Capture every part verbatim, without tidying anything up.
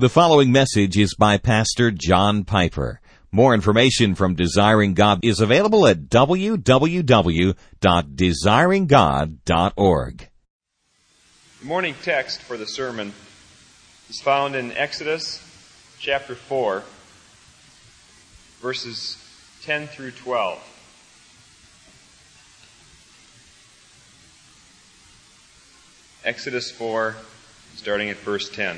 The following message is by Pastor John Piper. More information from Desiring God is available at w w w dot desiring god dot org. The morning text for the sermon is found in Exodus chapter four, verses ten through twelve. Exodus four, starting at verse ten.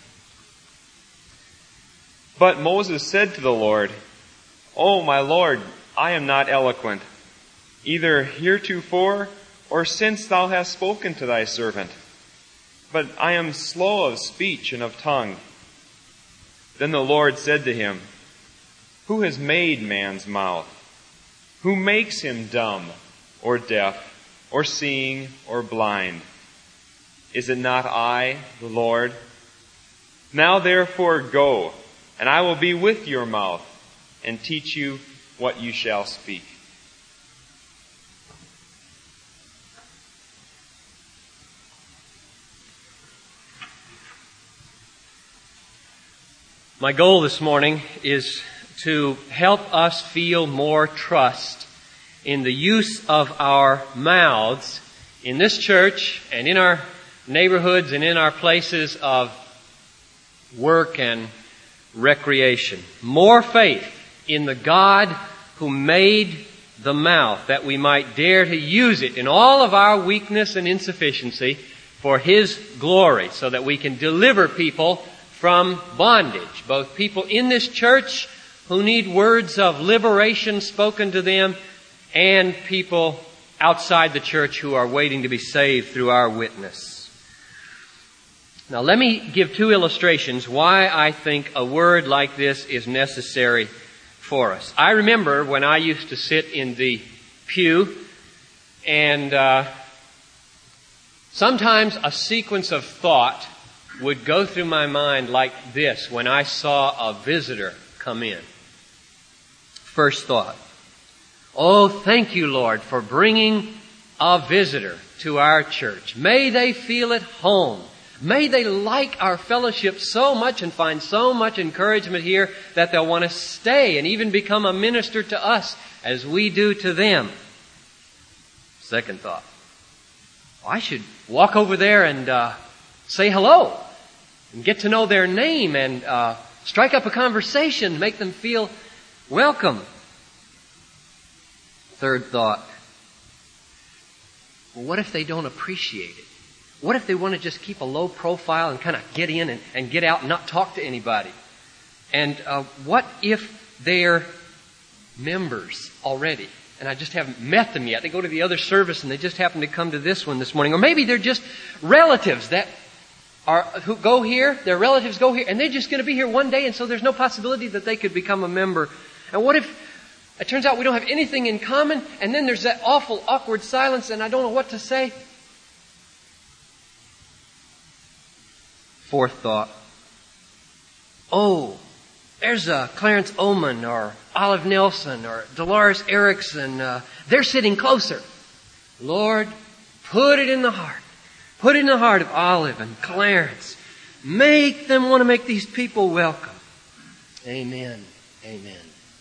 But Moses said to the Lord, O my Lord, I am not eloquent, either heretofore or since thou hast spoken to thy servant, but I am slow of speech and of tongue. Then the Lord said to him, Who has made man's mouth? Who makes him dumb, or deaf, or seeing, or blind? Is it not I, the Lord? Now therefore go, and I will be with your mouth, and teach you what you shall speak. My goal this morning is to help us feel more trust in the use of our mouths in this church and in our neighborhoods and in our places of work and recreation. More faith in the God who made the mouth, that we might dare to use it in all of our weakness and insufficiency for His glory, so that we can deliver people from bondage, both people in this church who need words of liberation spoken to them, and people outside the church who are waiting to be saved through our witness. Now let me give two illustrations why I think a word like this is necessary for us. I remember when I used to sit in the pew, and uh, sometimes a sequence of thought would go through my mind like this when I saw a visitor come in. First thought, oh, thank you, Lord, for bringing a visitor to our church. May they feel at home. May they like our fellowship so much and find so much encouragement here that they'll want to stay and even become a minister to us as we do to them. Second thought, well, I should walk over there and uh, say hello and get to know their name and uh, strike up a conversation, make them feel welcome. Third thought, well, what if they don't appreciate it? What if they want to just keep a low profile and kind of get in and, and get out and not talk to anybody? And uh, what if they're members already and I just haven't met them yet? They go to the other service and they just happen to come to this one this morning. Or maybe they're just relatives that are who go here, their relatives go here, and they're just going to be here one day, and so there's no possibility that they could become a member. And what if it turns out we don't have anything in common, and then there's that awful, awkward silence, and I don't know what to say? Fourth thought, oh, there's uh, Clarence Oman or Olive Nelson or Dolores Erickson. Uh, they're sitting closer. Lord, put it in the heart. Put it in the heart of Olive and Clarence. Make them want to make these people welcome. Amen. Amen.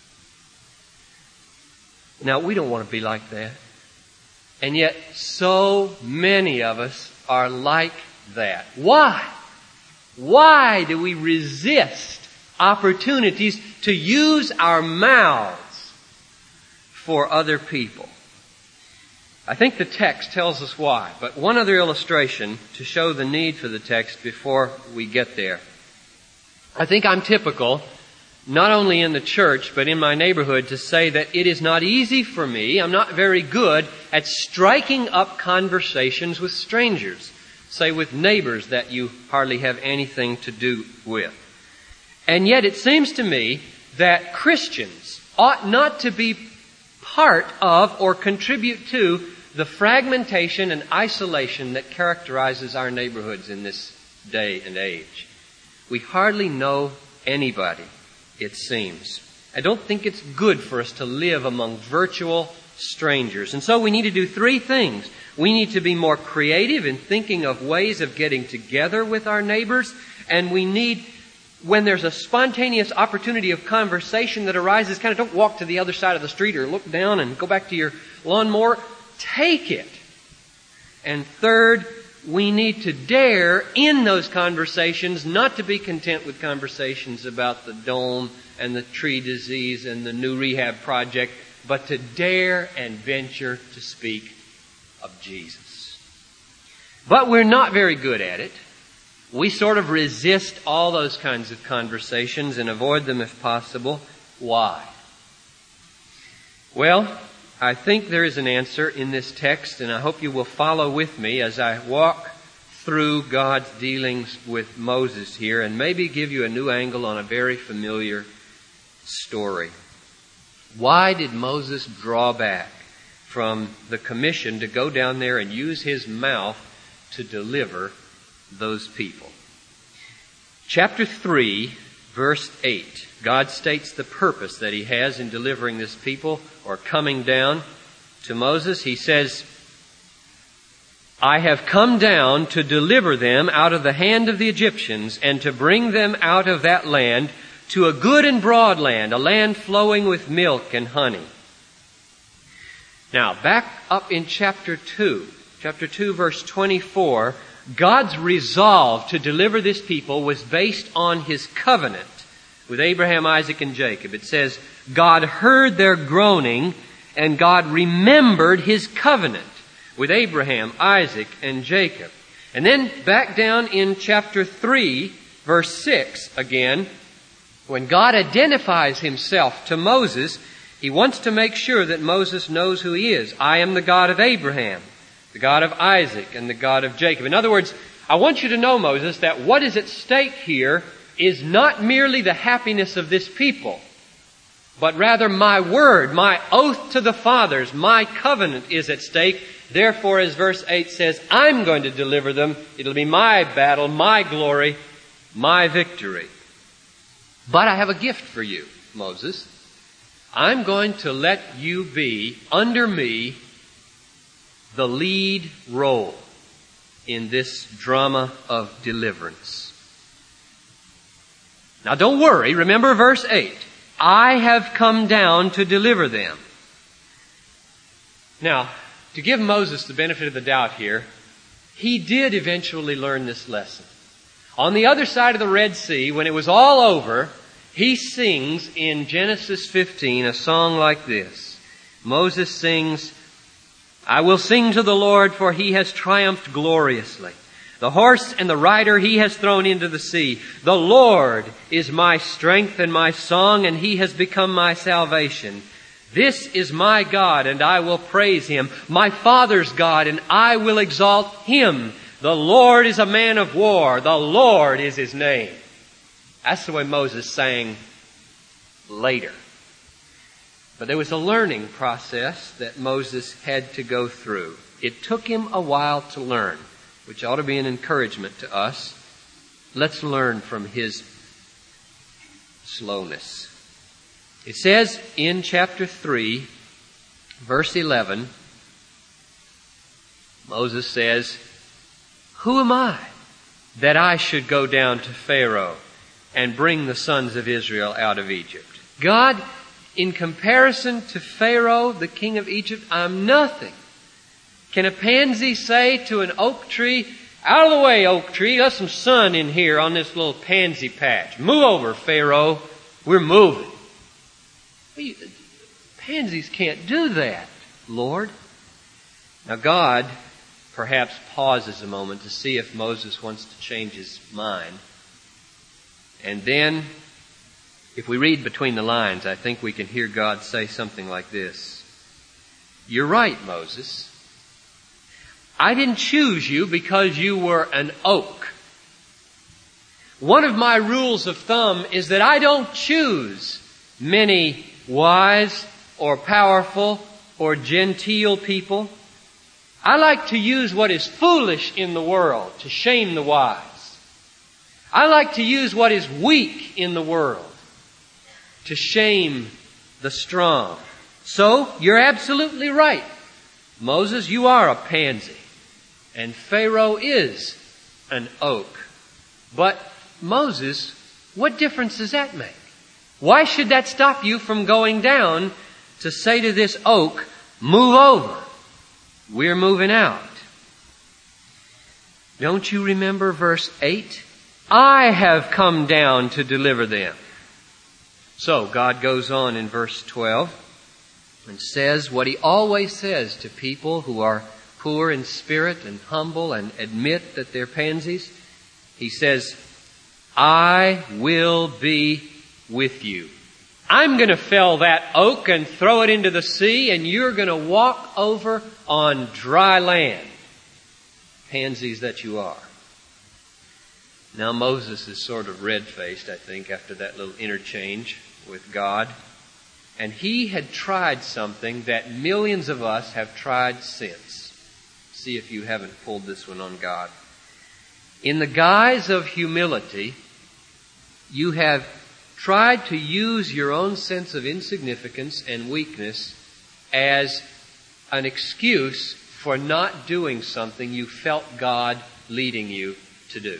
Now, we don't want to be like that. And yet, so many of us are like that. Why? Why do we resist opportunities to use our mouths for other people? I think the text tells us why, but one other illustration to show the need for the text before we get there. I think I'm typical, not only in the church, but in my neighborhood, to say that it is not easy for me, I'm not very good at striking up conversations with strangers. Say with neighbors that you hardly have anything to do with. And yet it seems to me that Christians ought not to be part of or contribute to the fragmentation and isolation that characterizes our neighborhoods in this day and age. We hardly know anybody, it seems. I don't think it's good for us to live among virtual strangers. And so we need to do three things. We need to be more creative in thinking of ways of getting together with our neighbors, and we need when there's a spontaneous opportunity of conversation that arises, kind of don't walk to the other side of the street or look down and go back to your lawnmower. Take it. And third, we need to dare in those conversations not to be content with conversations about the dome and the tree disease and the new rehab project, but to dare and venture to speak of Jesus. But we're not very good at it. We sort of resist all those kinds of conversations and avoid them if possible. Why? Well, I think there is an answer in this text, and I hope you will follow with me as I walk through God's dealings with Moses here and maybe give you a new angle on a very familiar story. Why did Moses draw back from the commission to go down there and use his mouth to deliver those people? Chapter three, verse eight. God states the purpose that He has in delivering this people or coming down to Moses. He says, I have come down to deliver them out of the hand of the Egyptians and to bring them out of that land to a good and broad land, a land flowing with milk and honey. Now, back up in chapter two, chapter two, verse twenty-four, God's resolve to deliver this people was based on His covenant with Abraham, Isaac, and Jacob. It says, God heard their groaning and God remembered His covenant with Abraham, Isaac, and Jacob. And then back down in chapter three, verse six again, when God identifies Himself to Moses, He wants to make sure that Moses knows who He is. I am the God of Abraham, the God of Isaac, and the God of Jacob. In other words, I want you to know, Moses, that what is at stake here is not merely the happiness of this people, but rather my word, my oath to the fathers, my covenant is at stake. Therefore, as verse eight says, I'm going to deliver them. It'll be my battle, my glory, my victory. But I have a gift for you, Moses. I'm going to let you be, under me, the lead role in this drama of deliverance. Now don't worry, remember verse eight. I have come down to deliver them. Now, to give Moses the benefit of the doubt here, he did eventually learn this lesson. On the other side of the Red Sea, when it was all over, he sings in Genesis fifteen a song like this. Moses sings, I will sing to the Lord, for He has triumphed gloriously. The horse and the rider He has thrown into the sea. The Lord is my strength and my song, and He has become my salvation. This is my God, and I will praise Him. My Father's God, and I will exalt Him. The Lord is a man of war. The Lord is His name. That's the way Moses sang later. But there was a learning process that Moses had to go through. It took him a while to learn, which ought to be an encouragement to us. Let's learn from his slowness. It says in chapter three, verse eleven, Moses says, who am I that I should go down to Pharaoh and bring the sons of Israel out of Egypt? God, in comparison to Pharaoh, the king of Egypt, I'm nothing. Can a pansy say to an oak tree, out of the way, oak tree, got some sun in here on this little pansy patch. Move over, Pharaoh. We're moving. Well, you, pansies can't do that, Lord. Now God perhaps pauses a moment to see if Moses wants to change his mind. And then, if we read between the lines, I think we can hear God say something like this. You're right, Moses. I didn't choose you because you were an oak. One of my rules of thumb is that I don't choose many wise or powerful or genteel people. I like to use what is foolish in the world to shame the wise. I like to use what is weak in the world to shame the strong. So, you're absolutely right. Moses, you are a pansy. And Pharaoh is an oak. But Moses, What difference does that make? Why should that stop you from going down to say to this oak, move over? We're moving out. Don't you remember verse eight? I have come down to deliver them. So God goes on in verse twelve and says what He always says to people who are poor in spirit and humble and admit that they're pansies. He says, I will be with you. I'm going to fell that oak and throw it into the sea, and you're going to walk over on dry land. Pansies that you are. Now Moses is sort of red-faced, I think, after that little interchange with God. And he had tried something that millions of us have tried since. See if you haven't pulled this one on God. In the guise of humility, you have tried to use your own sense of insignificance and weakness as an excuse for not doing something you felt God leading you to do.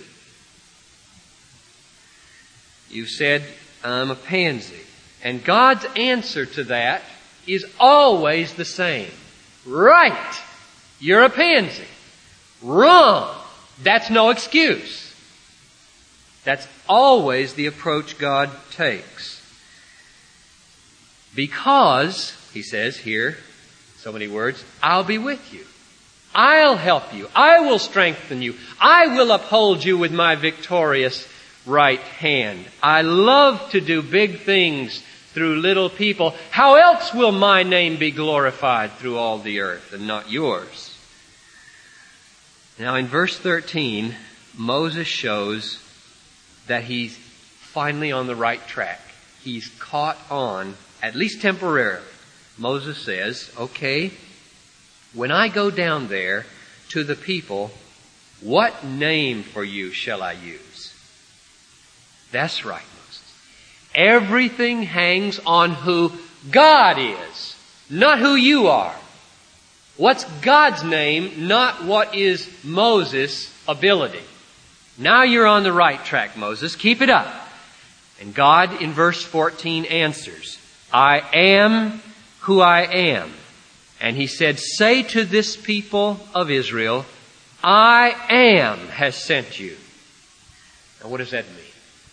You said, I'm a pansy. And God's answer to that is always the same. Right. You're a pansy. Wrong. That's no excuse. That's always the approach God takes. Because, he says here, so many words, I'll be with you. I'll help you. I will strengthen you. I will uphold you with my victorious right hand. I love to do big things through little people. How else will my name be glorified through all the earth and not yours? Now in verse thirteen, Moses shows that he's finally on the right track. He's caught on, at least temporarily. Moses says, okay, when I go down there to the people, what name for you shall I use? That's right, Moses. Everything hangs on who God is, not who you are. What's God's name, not what is Moses' ability. Now you're on the right track, Moses. Keep it up. And God, in verse fourteen, answers, I am who I am. And He said, say to this people of Israel, I am has sent you. Now what does that mean?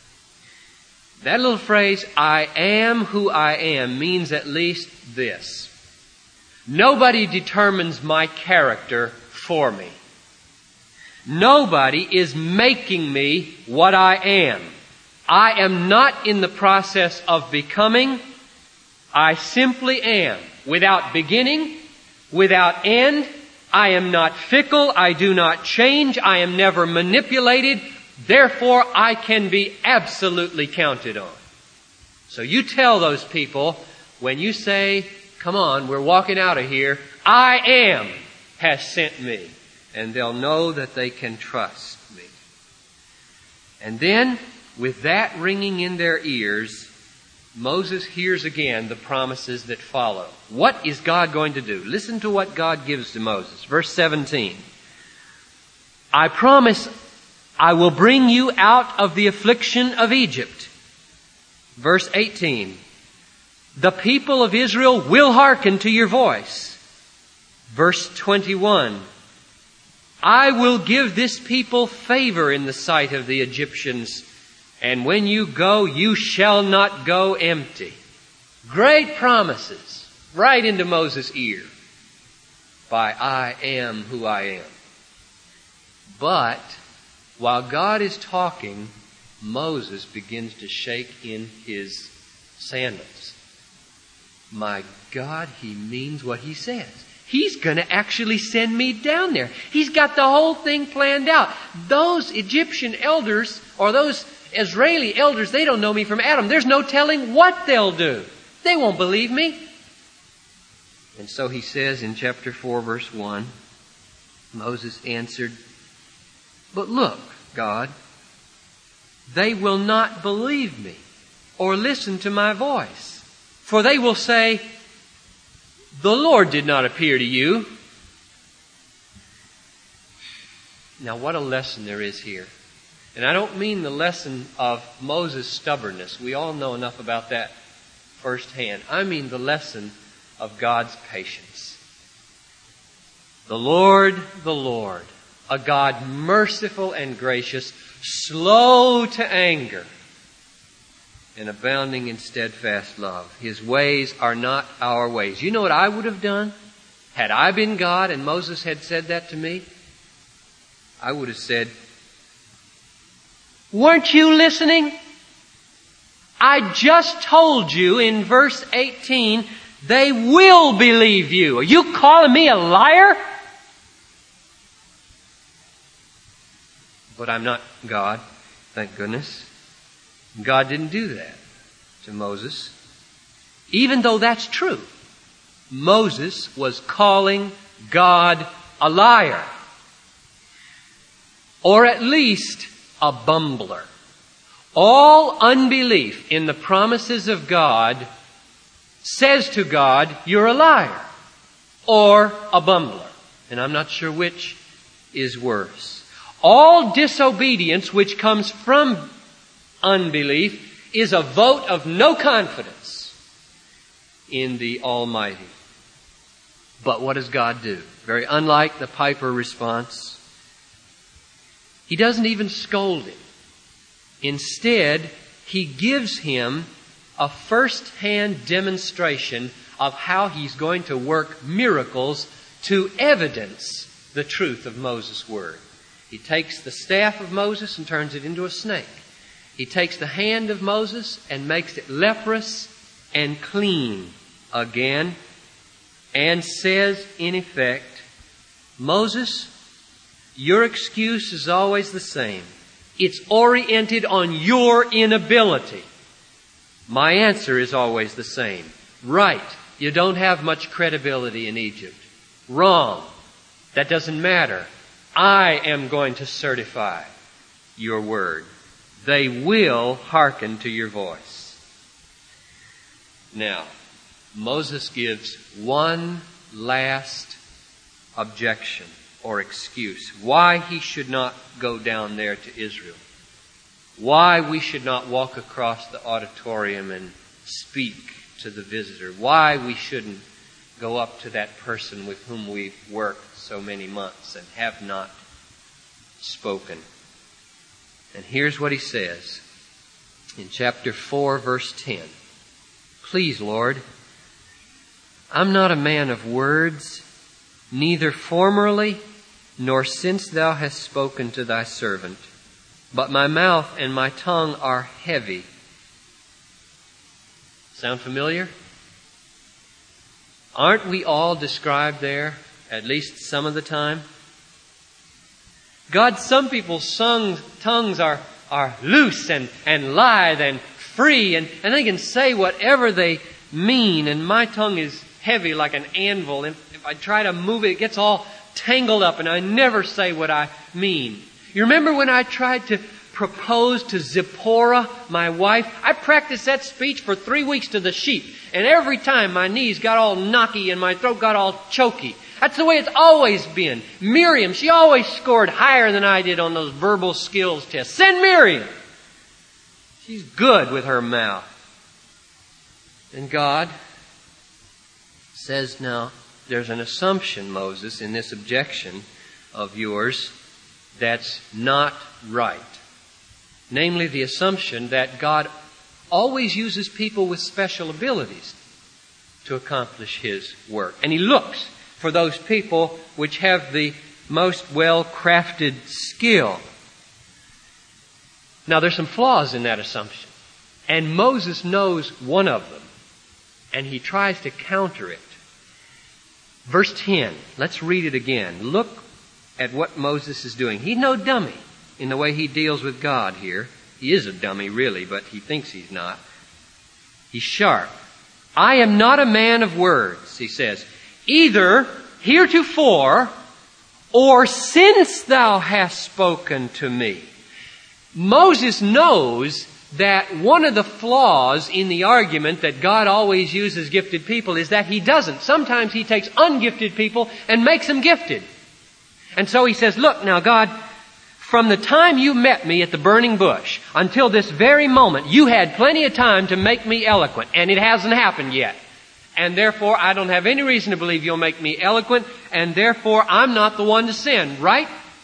That little phrase, I am who I am, means at least this. Nobody determines my character for me. Nobody is making me what I am. I am not in the process of becoming. I simply am. Without beginning, without end. I am not fickle. I do not change. I am never manipulated. Therefore, I can be absolutely counted on. So you tell those people, when you say, come on, we're walking out of here, I am has sent me. And they'll know that they can trust me. And then, with that ringing in their ears, Moses hears again the promises that follow. What is God going to do? Listen to what God gives to Moses. Verse seventeen. I promise I will bring you out of the affliction of Egypt. Verse eighteen. The people of Israel will hearken to your voice. Verse twenty-one. I will give this people favor in the sight of the Egyptians, and when you go, you shall not go empty. Great promises right into Moses' ear by I am who I am. But while God is talking, Moses begins to shake in his sandals. My God, he means what he says. He's going to actually send me down there. He's got the whole thing planned out. Those Egyptian elders, or those Israeli elders, they don't know me from Adam. There's no telling what they'll do. They won't believe me. And so he says in chapter four, verse one, Moses answered, but look, God, they will not believe me or listen to my voice. For they will say, the Lord did not appear to you. Now what a lesson there is here. And I don't mean the lesson of Moses' stubbornness. We all know enough about that firsthand. I mean the lesson of God's patience. The Lord, the Lord, a God merciful and gracious, slow to anger, and abounding in steadfast love. His ways are not our ways. You know what I would have done? Had I been God and Moses had said that to me, I would have said, weren't you listening? I just told you in verse eighteen, they will believe you. Are you calling me a liar? But I'm not God, thank goodness. God didn't do that to Moses. Even though that's true, Moses was calling God a liar. Or at least a bumbler. All unbelief in the promises of God says to God, you're a liar. Or a bumbler. And I'm not sure which is worse. All disobedience which comes from unbelief is a vote of no confidence in the Almighty. But what does God do? Very unlike the Piper response, He doesn't even scold him. Instead, He gives him a first-hand demonstration of how He's going to work miracles to evidence the truth of Moses' word. He takes the staff of Moses and turns it into a snake. He takes the hand of Moses and makes it leprous and clean again, and says, in effect, Moses, your excuse is always the same. It's oriented on your inability. My answer is always the same. Right, you don't have much credibility in Egypt. Wrong. That doesn't matter. I am going to certify your word. They will hearken to your voice. Now, Moses gives one last objection or excuse why he should not go down there to Israel. Why we should not walk across the auditorium and speak to the visitor. Why we shouldn't go up to that person with whom we've worked so many months and have not spoken. And here's what he says in chapter four, verse ten. Please, Lord, I'm not a man of words, neither formerly nor since thou hast spoken to thy servant, but my mouth and my tongue are heavy. Sound familiar? Aren't we all described there, at least some of the time? God, some people's tongues are, are loose and, and lithe and free, and, and they can say whatever they mean, and my tongue is heavy like an anvil. And if I try to move it, it gets all tangled up, and I never say what I mean. You remember when I tried to propose to Zipporah, my wife? I practiced that speech for three weeks to the sheep, and every time my knees got all knocky and my throat got all choky. That's the way it's always been. Miriam, she always scored higher than I did on those verbal skills tests. Send Miriam! She's good with her mouth. And God says, now, there's an assumption, Moses, in this objection of yours that's not right. Namely, the assumption that God always uses people with special abilities to accomplish His work. And He looks for those people which have the most well-crafted skill. Now, there's some flaws in that assumption. And Moses knows one of them. And he tries to counter it. Verse ten, let's read it again. Look at what Moses is doing. He's no dummy in the way he deals with God here. He is a dummy, really, but he thinks he's not. He's sharp. I am not a man of words, he says. Either heretofore or since thou hast spoken to me. Moses knows that one of the flaws in the argument that God always uses gifted people is that He doesn't. Sometimes He takes ungifted people and makes them gifted. And so he says, look now, God, From the time you met me at the burning bush until this very moment, you had plenty of time to make me eloquent, and it hasn't happened yet. And therefore, I don't have any reason to believe you'll make me eloquent, and therefore, I'm not the one to sin, right?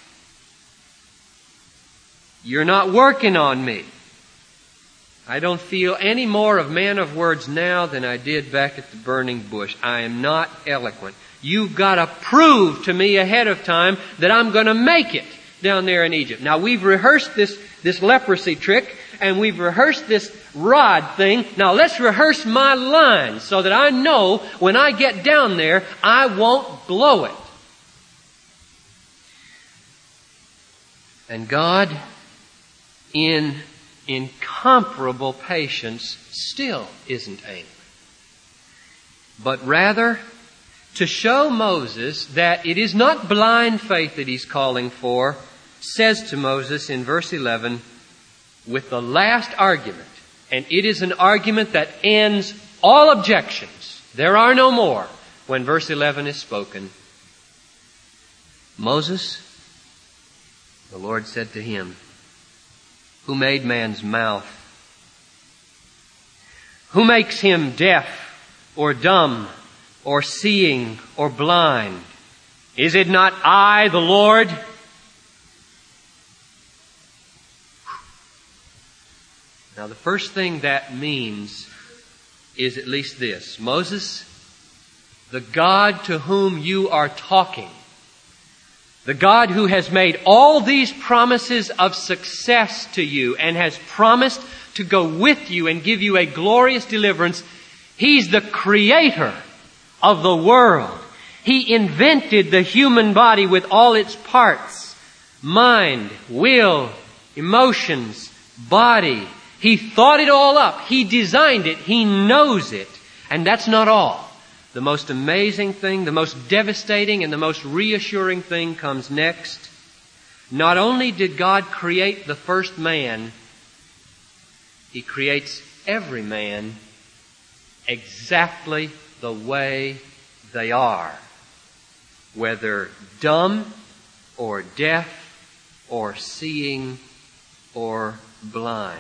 You're not working on me. I don't feel any more of man of words now than I did back at the burning bush. I am not eloquent. You've got to prove to me ahead of time that I'm going to make it down there in Egypt. Now, we've rehearsed this, this leprosy trick, and we've rehearsed this rod thing. Now, let's rehearse my lines so that I know when I get down there, I won't blow it. And God, in incomparable patience, still isn't angry. But rather, to show Moses that it is not blind faith that he's calling for, says to Moses in verse eleven, with the last argument, and it is an argument that ends all objections. There are no more when verse eleven is spoken. Moses, the Lord said to him, who made man's mouth? Who makes him deaf or dumb or seeing or blind? Is it not I, the Lord? Now, the first thing that means is at least this. Moses, the God to whom you are talking, the God who has made all these promises of success to you and has promised to go with you and give you a glorious deliverance, He's the creator of the world. He invented the human body with all its parts, mind, will, emotions, body. He thought it all up. He designed it. He knows it. And that's not all. The most amazing thing, the most devastating and the most reassuring thing comes next. Not only did God create the first man, He creates every man exactly the way they are. Whether dumb or deaf or seeing or blind.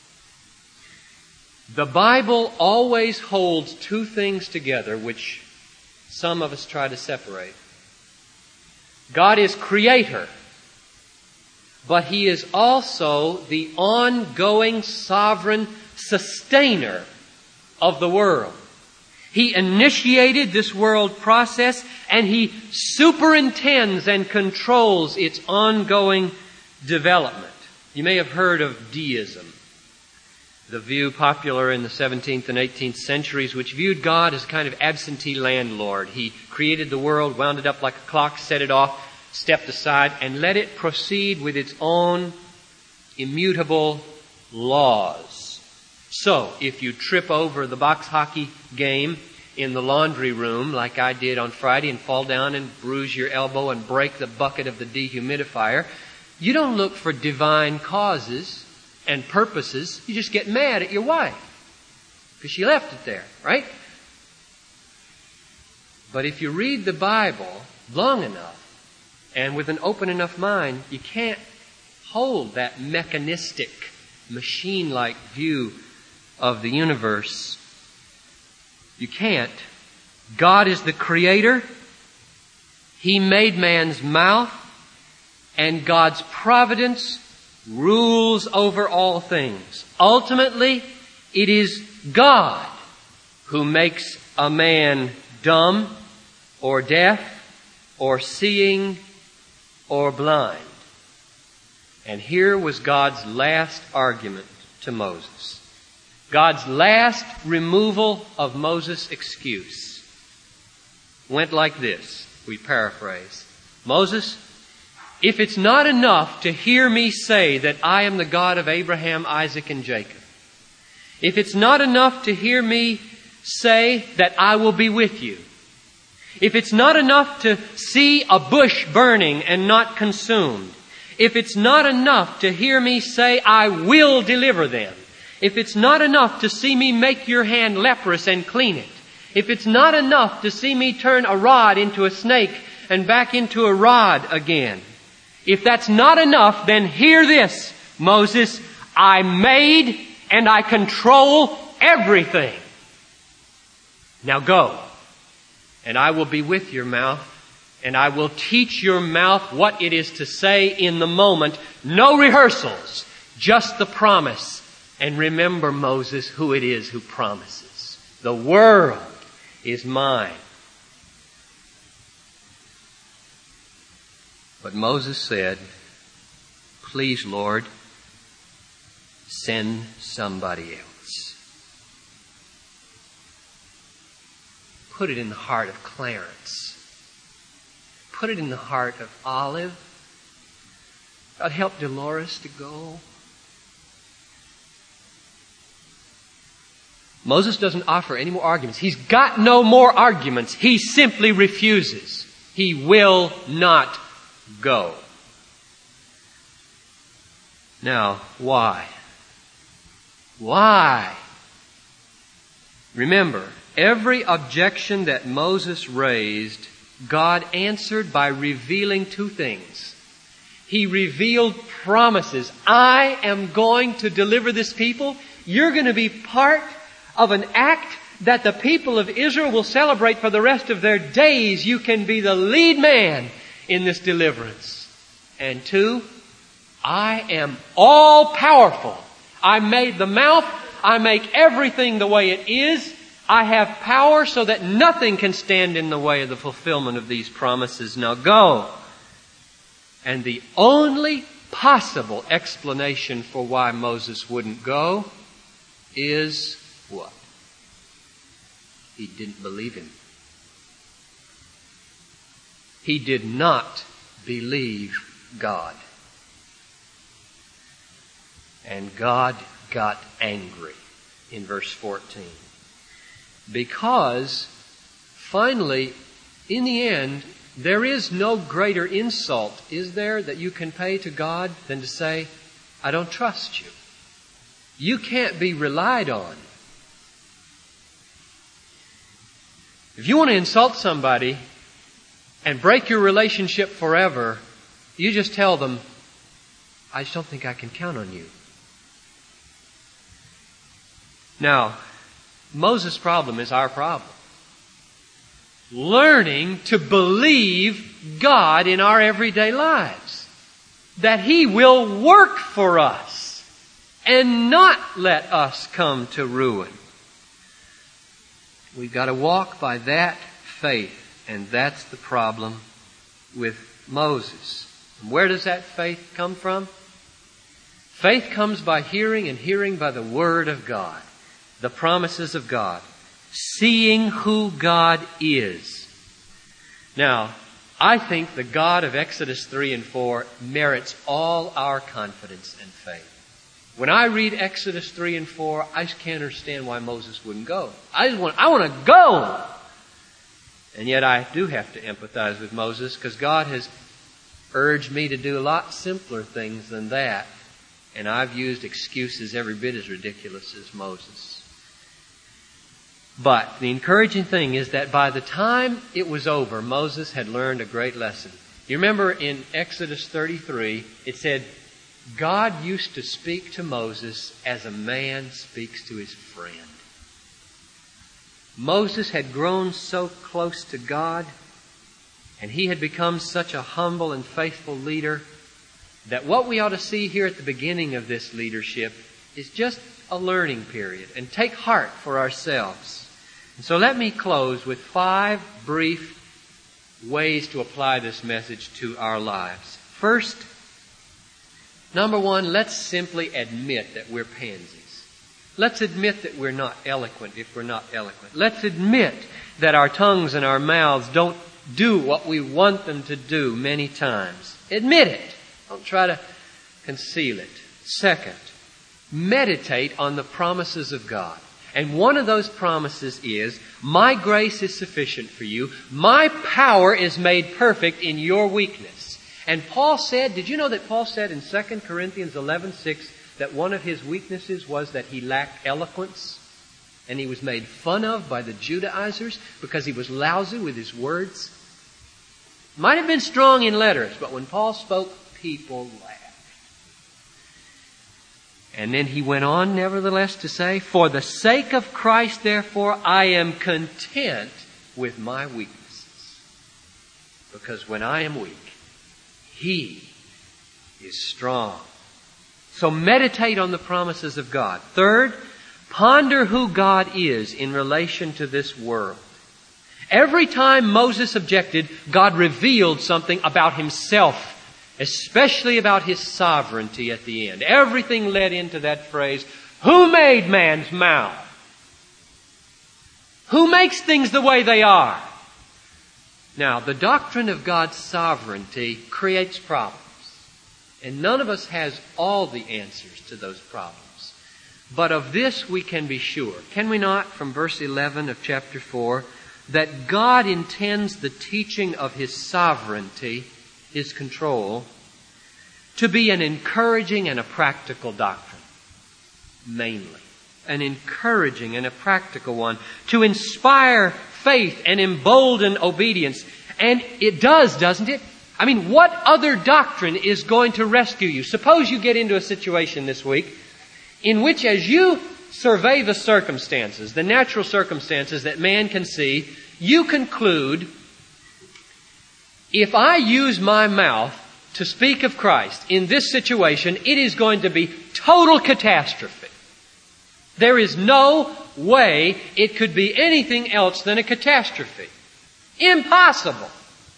The Bible always holds two things together which some of us try to separate. God is creator, but He is also the ongoing sovereign sustainer of the world. He initiated this world process and He superintends and controls its ongoing development. You may have heard of deism. The view popular in the seventeenth and eighteenth centuries, which viewed God as a kind of absentee landlord. He created the world, wound it up like a clock, set it off, stepped aside, and let it proceed with its own immutable laws. So, if you trip over the box hockey game in the laundry room, like I did on Friday, and fall down and bruise your elbow and break the bucket of the dehumidifier, you don't look for divine causes and purposes. You just get mad at your wife because she left it there, right? But if you read the Bible long enough and with an open enough mind, you can't hold that mechanistic, machine-like view of the universe. You can't. God is the creator. He made man's mouth, and God's providence rules over all things. Ultimately, it is God who makes a man dumb or deaf or seeing or blind. And here was God's last argument to Moses. God's last removal of Moses' excuse went like this. We paraphrase. Moses, if it's not enough to hear me say that I am the God of Abraham, Isaac, and Jacob, if it's not enough to hear me say that I will be with you, if it's not enough to see a bush burning and not consumed, if it's not enough to hear me say I will deliver them, if it's not enough to see me make your hand leprous and clean it, if it's not enough to see me turn a rod into a snake and back into a rod again, If that's not enough, then hear this, Moses. I made and I control everything. Now go, and I will be with your mouth, and I will teach your mouth what it is to say in the moment. No rehearsals, just the promise. And remember, Moses, who it is who promises. The world is mine. But Moses said, please, Lord, send somebody else. Put it in the heart of Clarence. Put it in the heart of Olive. God, help Dolores to go. Moses doesn't offer any more arguments. He's got no more arguments. He simply refuses. He will not go. Now, why? Why? Remember, every objection that Moses raised, God answered by revealing two things. He revealed promises. I am going to deliver this people. You're going to be part of an act that the people of Israel will celebrate for the rest of their days. You can be the lead man in this deliverance. And two, I am all powerful. I made the mouth. I make everything the way it is. I have power so that nothing can stand in the way of the fulfillment of these promises. Now go. And the only possible explanation for why Moses wouldn't go is what? He didn't believe him. He did not believe God. And God got angry in verse fourteen. Because, finally, in the end, there is no greater insult, is there, that you can pay to God than to say, I don't trust you. You can't be relied on. If you want to insult somebody and break your relationship forever, you just tell them, I just don't think I can count on you. Now, Moses' problem is our problem. Learning to believe God in our everyday lives. That He will work for us and not let us come to ruin. We've got to walk by that faith, and that's the problem with Moses. And where does that faith come from? Faith comes by hearing, and hearing by the Word of God. The promises of God. Seeing who God is. Now, I think the God of Exodus three and four merits all our confidence and faith. When I read Exodus three and four, I just can't understand why Moses wouldn't go. I just want, I want to go! And yet I do have to empathize with Moses because God has urged me to do a lot simpler things than that. And I've used excuses every bit as ridiculous as Moses. But the encouraging thing is that by the time it was over, Moses had learned a great lesson. You remember in Exodus thirty-three, it said, God used to speak to Moses as a man speaks to his friend. Moses had grown so close to God, and he had become such a humble and faithful leader, that what we ought to see here at the beginning of this leadership is just a learning period, and take heart for ourselves. And so let me close with five brief ways to apply this message to our lives. First, number one, let's simply admit that we're pansies. Let's admit that we're not eloquent if we're not eloquent. Let's admit that our tongues and our mouths don't do what we want them to do many times. Admit it. Don't try to conceal it. Second, meditate on the promises of God. And one of those promises is, my grace is sufficient for you. My power is made perfect in your weakness. And Paul said, did you know that Paul said in Second Corinthians eleven six that one of his weaknesses was that he lacked eloquence? And he was made fun of by the Judaizers because he was lousy with his words. Might have been strong in letters, but when Paul spoke, people laughed. And then he went on, nevertheless, to say, for the sake of Christ, therefore, I am content with my weaknesses. Because when I am weak, He is strong. So meditate on the promises of God. Third, ponder who God is in relation to this world. Every time Moses objected, God revealed something about Himself, especially about His sovereignty at the end. Everything led into that phrase, who made man's mouth? Who makes things the way they are? Now, the doctrine of God's sovereignty creates problems. And none of us has all the answers to those problems. But of this we can be sure. Can we not, from verse eleven of chapter four, that God intends the teaching of His sovereignty, His control, to be an encouraging and a practical doctrine. Mainly. An encouraging and a practical one. To inspire faith and embolden obedience. And it does, doesn't it? I mean, what other doctrine is going to rescue you? Suppose you get into a situation this week in which, as you survey the circumstances, the natural circumstances that man can see, you conclude, if I use my mouth to speak of Christ in this situation, it is going to be total catastrophe. There is no way it could be anything else than a catastrophe. Impossible.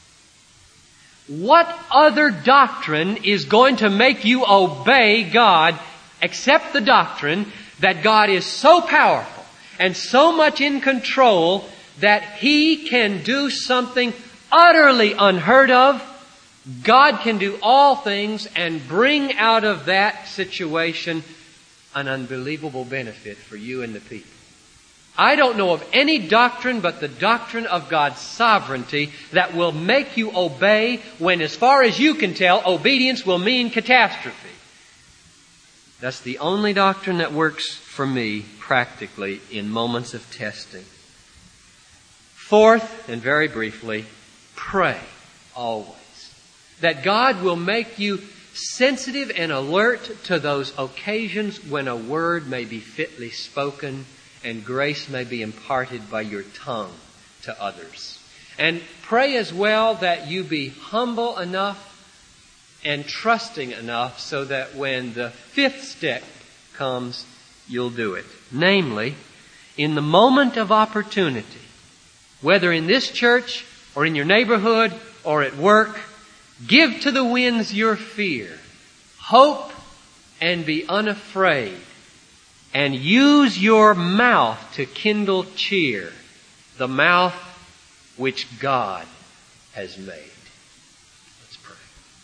What other doctrine is going to make you obey God except the doctrine that God is so powerful and so much in control that He can do something utterly unheard of? God can do all things and bring out of that situation an unbelievable benefit for you and the people. I don't know of any doctrine but the doctrine of God's sovereignty that will make you obey when, as far as you can tell, obedience will mean catastrophe. That's the only doctrine that works for me practically in moments of testing. Fourth, and very briefly, pray always that God will make you sensitive and alert to those occasions when a word may be fitly spoken and grace may be imparted by your tongue to others. And pray as well that you be humble enough and trusting enough so that when the fifth step comes, you'll do it. Namely, in the moment of opportunity, whether in this church or in your neighborhood or at work, give to the winds your fear. Hope and be unafraid. And use your mouth to kindle cheer, the mouth which God has made. Let's pray.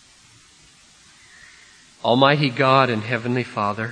Almighty God and Heavenly Father,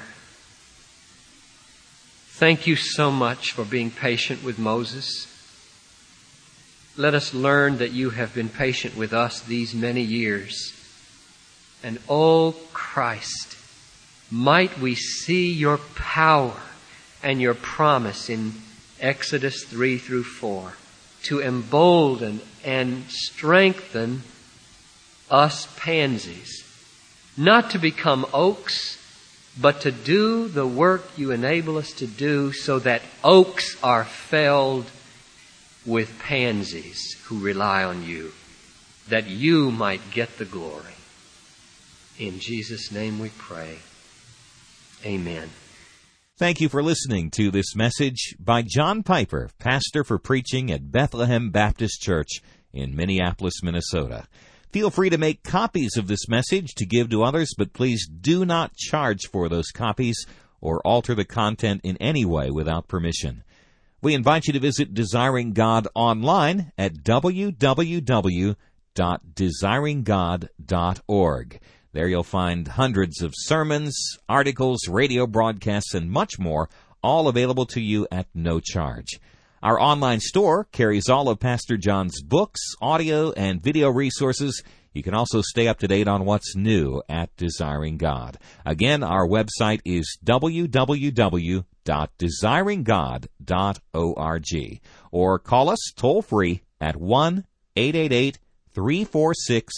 thank you so much for being patient with Moses. Let us learn that you have been patient with us these many years. And oh Christ, might we see your power and your promise in Exodus three through four to embolden and strengthen us pansies, not to become oaks, but to do the work you enable us to do so that oaks are felled with pansies who rely on you, that you might get the glory. In Jesus' name we pray. Amen. Thank you for listening to this message by John Piper, pastor for preaching at Bethlehem Baptist Church in Minneapolis, Minnesota. Feel free to make copies of this message to give to others, but please do not charge for those copies or alter the content in any way without permission. We invite you to visit Desiring God online at w w w dot desiring god dot org. There you'll find hundreds of sermons, articles, radio broadcasts, and much more, all available to you at no charge. Our online store carries all of Pastor John's books, audio, and video resources. You can also stay up to date on what's new at Desiring God. Again, our website is w w w dot desiring god dot org. Or call us toll-free at one eight eight eight, three four six,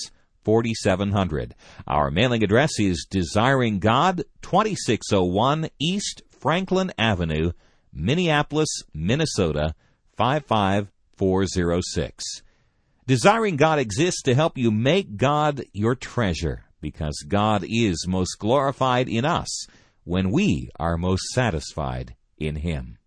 forty-seven hundred. Our mailing address is Desiring God, twenty-six oh one East Franklin Avenue, Minneapolis, Minnesota, five five four oh six. Desiring God exists to help you make God your treasure, because God is most glorified in us when we are most satisfied in Him.